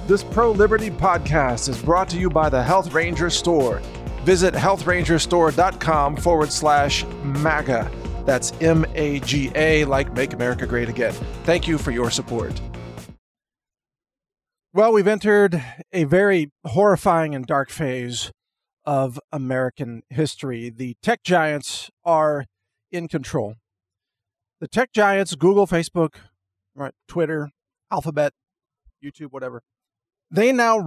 This pro-liberty podcast is brought to you by the Health Ranger Store. Visit healthrangerstore.com/MAGA. That's MAGA, like Make America Great Again. Thank you for your support. Well, we've entered a very horrifying and dark phase of American history. The tech giants are in control. The tech giants, Google, Facebook, right, Twitter, Alphabet, YouTube, whatever, they now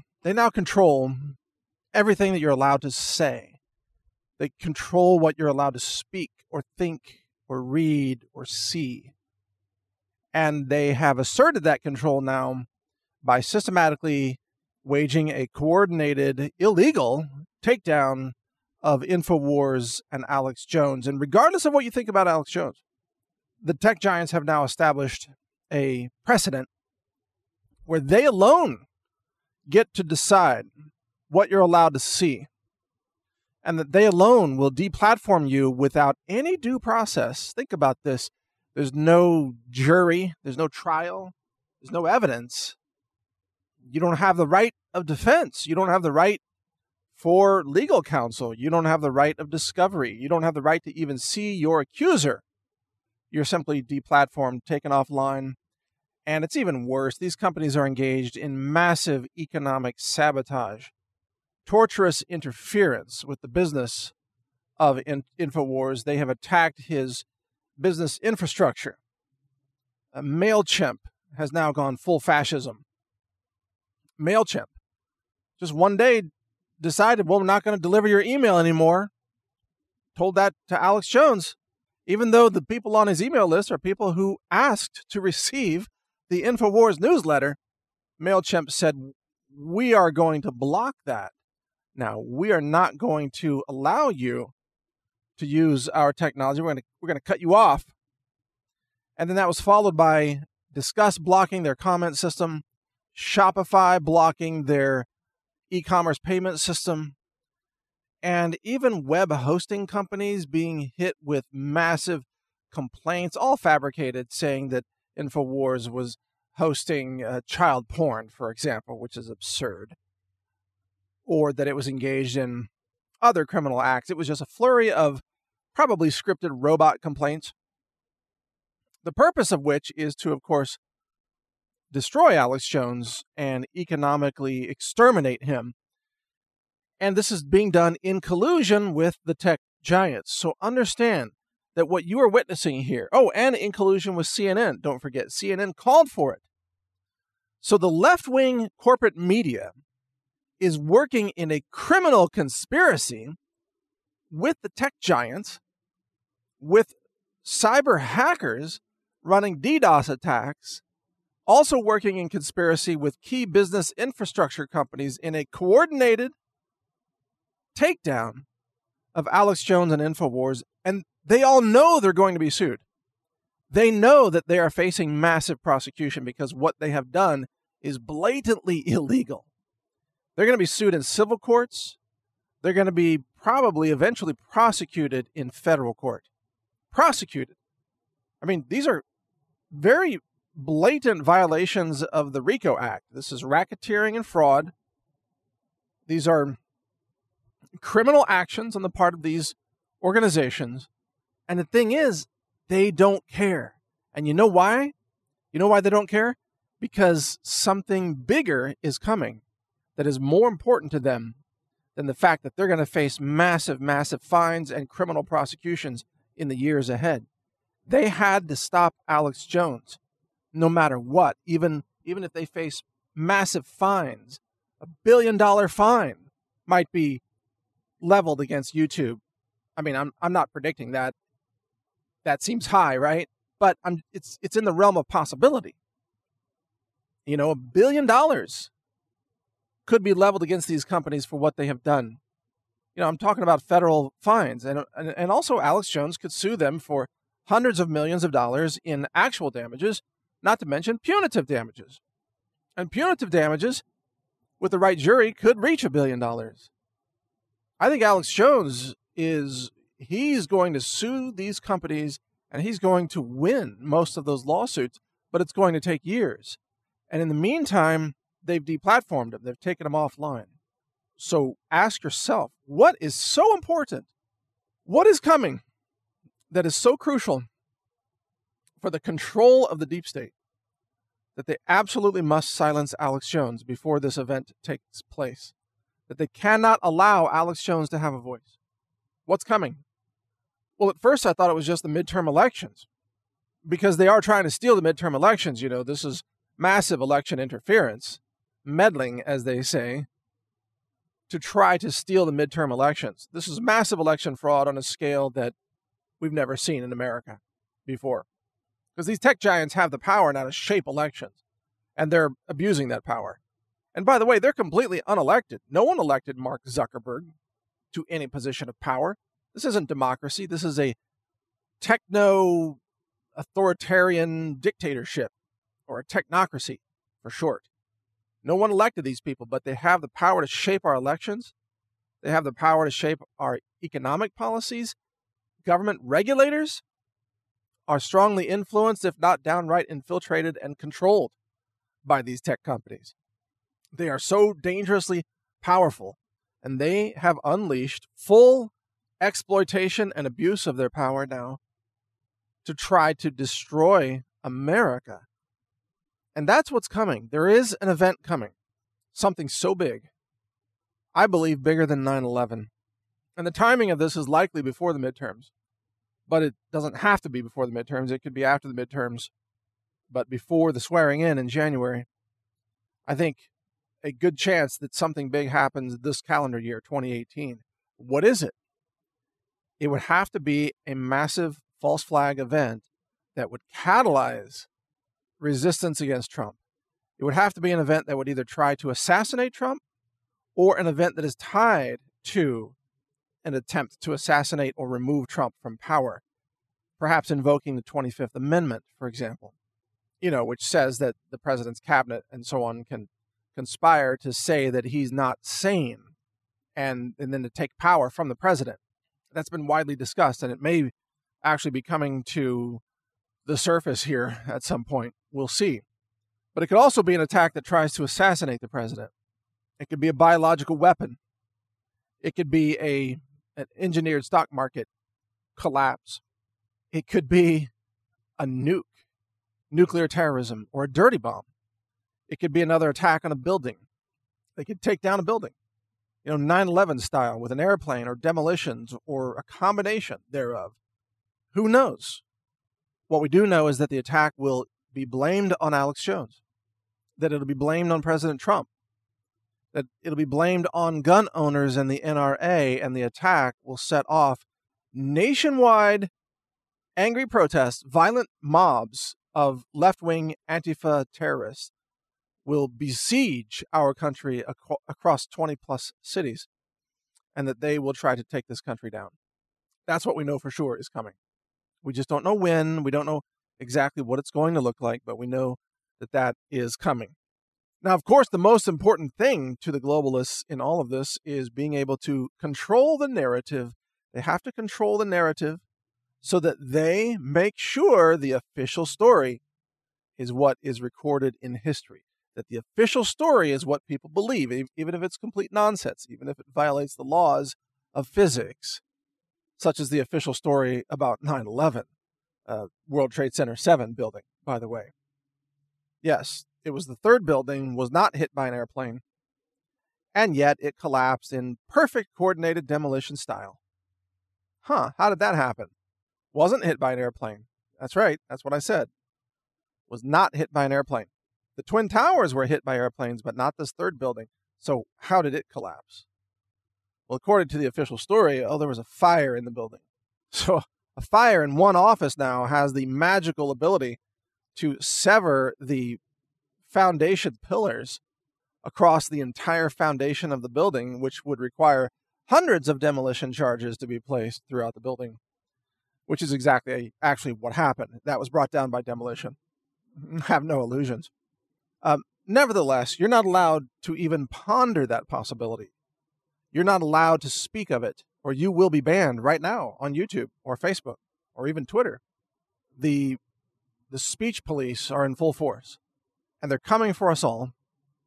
control everything that you're allowed to say. They control what you're allowed to speak or think or read or see. And they have asserted that control now by systematically waging a coordinated, illegal takedown of InfoWars and Alex Jones. And regardless of what you think about Alex Jones, the tech giants have now established a precedent where they alone get to decide what you're allowed to see, and that they alone will deplatform you without any due process. Think about this. There's no jury. There's no trial. There's no evidence. You don't have the right of defense. You don't have the right for legal counsel. You don't have the right of discovery. You don't have the right to even see your accuser. You're simply deplatformed, taken offline. And it's even worse. These companies are engaged in massive economic sabotage, torturous interference with the business of InfoWars. They have attacked his business infrastructure. MailChimp has now gone full fascism. MailChimp, just one day, decided, well, we're not going to deliver your email anymore. Told that to Alex Jones, even though the people on his email list are people who asked to receive the InfoWars newsletter. MailChimp said, we are going to block that. Now, we are not going to allow you to use our technology. We're going to cut you off. And then that was followed by Disqus blocking their comment system, Shopify blocking their e-commerce payment system, and even web hosting companies being hit with massive complaints, all fabricated, saying that InfoWars was hosting child porn, for example, which is absurd, or that it was engaged in other criminal acts. It was just a flurry of probably scripted robot complaints, the purpose of which is to, of course, destroy Alex Jones and economically exterminate him. And this is being done in collusion with the tech giants. So understand that what you are witnessing here, and in collusion with CNN, don't forget, CNN called for it. So the left-wing corporate media is working in a criminal conspiracy with the tech giants, with cyber hackers running DDoS attacks, also working in conspiracy with key business infrastructure companies in a coordinated takedown of Alex Jones and InfoWars, and they all know they're going to be sued. They know that they are facing massive prosecution because what they have done is blatantly illegal. They're going to be sued in civil courts. They're going to be probably eventually prosecuted in federal court. Prosecuted. I mean, these are very blatant violations of the RICO Act. This is racketeering and fraud. These are criminal actions on the part of these organizations. And the thing is, they don't care. And you know why? You know why they don't care? Because something bigger is coming that is more important to them than the fact that they're going to face massive, massive fines and criminal prosecutions in the years ahead. They had to stop Alex Jones no matter what, even if they face massive fines. $1 billion fine might be leveled against YouTube. I mean, I'm not predicting that. That seems high, right? But it's in the realm of possibility. You know, $1 billion could be leveled against these companies for what they have done. You know, I'm talking about federal fines, and also Alex Jones could sue them for hundreds of millions of dollars in actual damages, not to mention punitive damages. And punitive damages, with the right jury, could reach $1 billion. I think Alex Jones he's going to sue these companies, and he's going to win most of those lawsuits, but it's going to take years. And in the meantime, they've deplatformed them. They've taken them offline. So ask yourself, what is so important? What is coming that is so crucial for the control of the deep state that they absolutely must silence Alex Jones before this event takes place? That they cannot allow Alex Jones to have a voice? What's coming? Well, at first I thought it was just the midterm elections, because they are trying to steal the midterm elections. This is massive election interference, meddling, as they say, to try to steal the midterm elections. This is massive election fraud on a scale that we've never seen in America before. Because these tech giants have the power now to shape elections, and they're abusing that power. And by the way, they're completely unelected. No one elected Mark Zuckerberg to any position of power. This isn't democracy. This is a techno-authoritarian dictatorship, or a technocracy for short. No one elected these people, but they have the power to shape our elections. They have the power to shape our economic policies. Government regulators are strongly influenced, if not downright infiltrated and controlled by these tech companies. They are so dangerously powerful, and they have unleashed full exploitation and abuse of their power now to try to destroy America. And that's what's coming. There is an event coming, something so big, I believe bigger than 9/11. And the timing of this is likely before the midterms, but it doesn't have to be before the midterms. It could be after the midterms, but before the swearing in January. I think a good chance that something big happens this calendar year, 2018. What is it? It would have to be a massive false flag event that would catalyze resistance against Trump. It would have to be an event that would either try to assassinate Trump, or an event that is tied to an attempt to assassinate or remove Trump from power, perhaps invoking the 25th Amendment, for example, which says that the president's cabinet and so on can conspire to say that he's not sane, and then to take power from the president. That's been widely discussed, and it may actually be coming to the surface here at some point. We'll see. But it could also be an attack that tries to assassinate the president. It could be a biological weapon. It could be an engineered stock market collapse. It could be a nuke, nuclear terrorism, or a dirty bomb. It could be another attack on a building. They could take down a building, 9/11 style, with an airplane, or demolitions, or a combination thereof. Who knows? What we do know is that the attack will be blamed on Alex Jones, that it'll be blamed on President Trump, that it'll be blamed on gun owners and the NRA, and the attack will set off nationwide angry protests. Violent mobs of left-wing Antifa terrorists will besiege our country across 20-plus cities, and that they will try to take this country down. That's what we know for sure is coming. We just don't know when. We don't know exactly what it's going to look like, but we know that that is coming. Now, of course, the most important thing to the globalists in all of this is being able to control the narrative. They have to control the narrative so that they make sure the official story is what is recorded in history, that the official story is what people believe, even if it's complete nonsense, even if it violates the laws of physics, such as the official story about 9/11, World Trade Center 7 building, by the way. Yes, it was the third building, was not hit by an airplane, and yet it collapsed in perfect coordinated demolition style. How did that happen? Wasn't hit by an airplane. That's right, that's what I said. Was not hit by an airplane. The Twin Towers were hit by airplanes, but not this third building. So how did it collapse? Well, according to the official story, there was a fire in the building. So a fire in one office now has the magical ability to sever the foundation pillars across the entire foundation of the building, which would require hundreds of demolition charges to be placed throughout the building, which is exactly actually what happened. That was brought down by demolition. Have no illusions. Nevertheless, you're not allowed to even ponder that possibility. You're not allowed to speak of it, or you will be banned right now on YouTube or Facebook or even Twitter. The speech police are in full force, and they're coming for us all.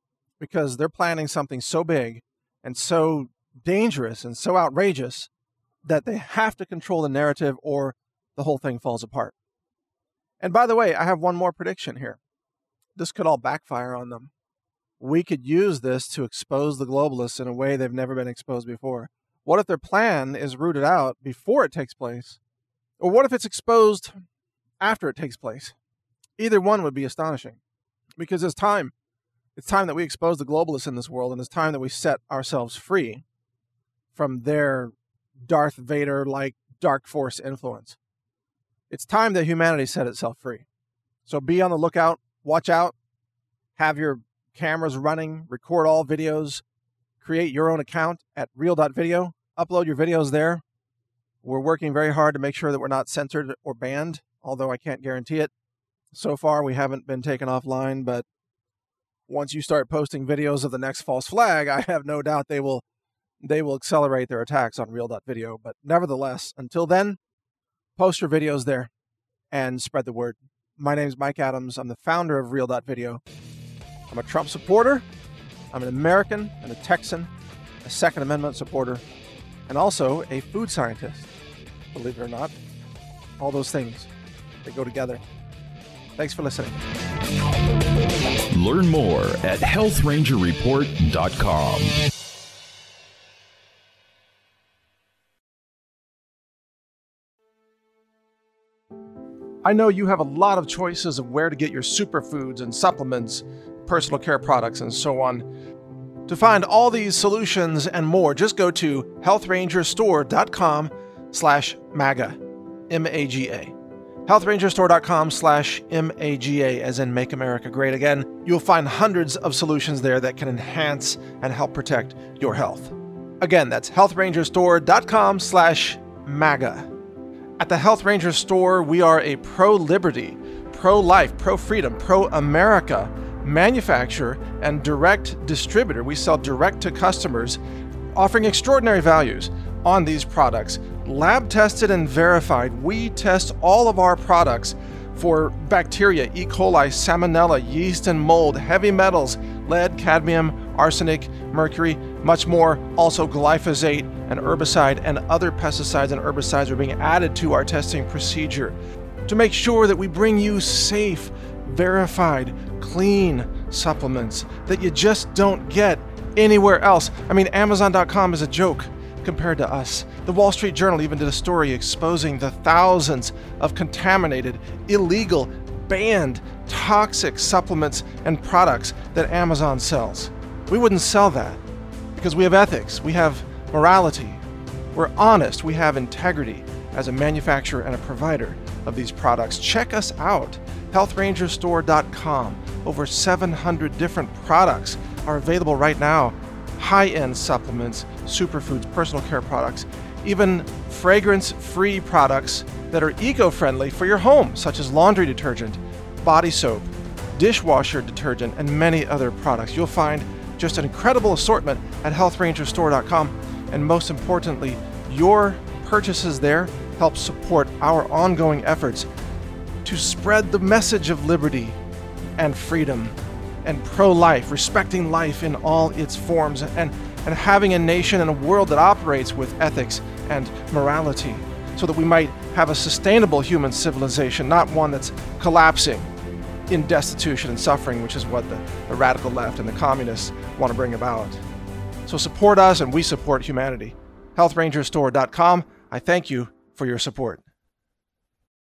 because they're planning something so big and so dangerous and so outrageous that they have to control the narrative or the whole thing falls apart. And by the way, I have one more prediction here. This could all backfire on them. We could use this to expose the globalists in a way they've never been exposed before. What if their plan is rooted out before it takes place? Or what if it's exposed after it takes place? Either one would be astonishing, because it's time that we expose the globalists in this world, and it's time that we set ourselves free from their Darth Vader-like dark force influence. It's time that humanity set itself free. So be on the lookout, watch out, have your cameras running, record all videos, create your own account at real.video, upload your videos there. We're working very hard to make sure that we're not censored or banned, although I can't guarantee it. So far, we haven't been taken offline, but once you start posting videos of the next false flag, I have no doubt they will accelerate their attacks on real.video. But nevertheless, until then, post your videos there and spread the word. My name is Mike Adams. I'm the founder of real.video. I'm a Trump supporter. I'm an American and a Texan, a Second Amendment supporter, and also a food scientist. Believe it or not, all those things, they go together. Thanks for listening. Learn more at healthrangerreport.com. I know you have a lot of choices of where to get your superfoods and supplements, personal care products, and so on. To find all these solutions and more, just go to healthrangerstore.com/MAGA, M-A-G-A. healthrangerstore.com/MAGA, as in Make America Great Again. You'll find hundreds of solutions there that can enhance and help protect your health. Again, that's healthrangerstore.com/MAGA. At the Health Ranger Store, we are a pro-liberty, pro-life, pro-freedom, pro-America manufacturer and direct distributor. We sell direct to customers, offering extraordinary values on these products. Lab tested and verified. We test all of our products for bacteria, E. coli, salmonella, yeast and mold, heavy metals, lead, cadmium, arsenic, mercury, much more. Also glyphosate, an herbicide, and other pesticides and herbicides are being added to our testing procedure to make sure that we bring you safe, verified, clean supplements that you just don't get anywhere else. I mean, Amazon.com is a joke compared to us. The Wall Street Journal even did a story exposing the thousands of contaminated, illegal, banned, toxic supplements and products that Amazon sells. We wouldn't sell that because we have ethics, we have morality, we're honest, we have integrity as a manufacturer and a provider of these products. Check us out, healthrangerstore.com. Over 700 different products are available right now. High-end supplements, superfoods, personal care products, even fragrance-free products that are eco-friendly for your home, such as laundry detergent, body soap, dishwasher detergent, and many other products. You'll find just an incredible assortment at healthrangerstore.com, and most importantly, your purchases there help support our ongoing efforts to spread the message of liberty and freedom and pro-life, respecting life in all its forms, and having a nation and a world that operates with ethics and morality, so that we might have a sustainable human civilization, not one that's collapsing in destitution and suffering, which is what the radical left and the communists want to bring about. So support us, and we support humanity. healthrangerstore.com. I thank you for your support.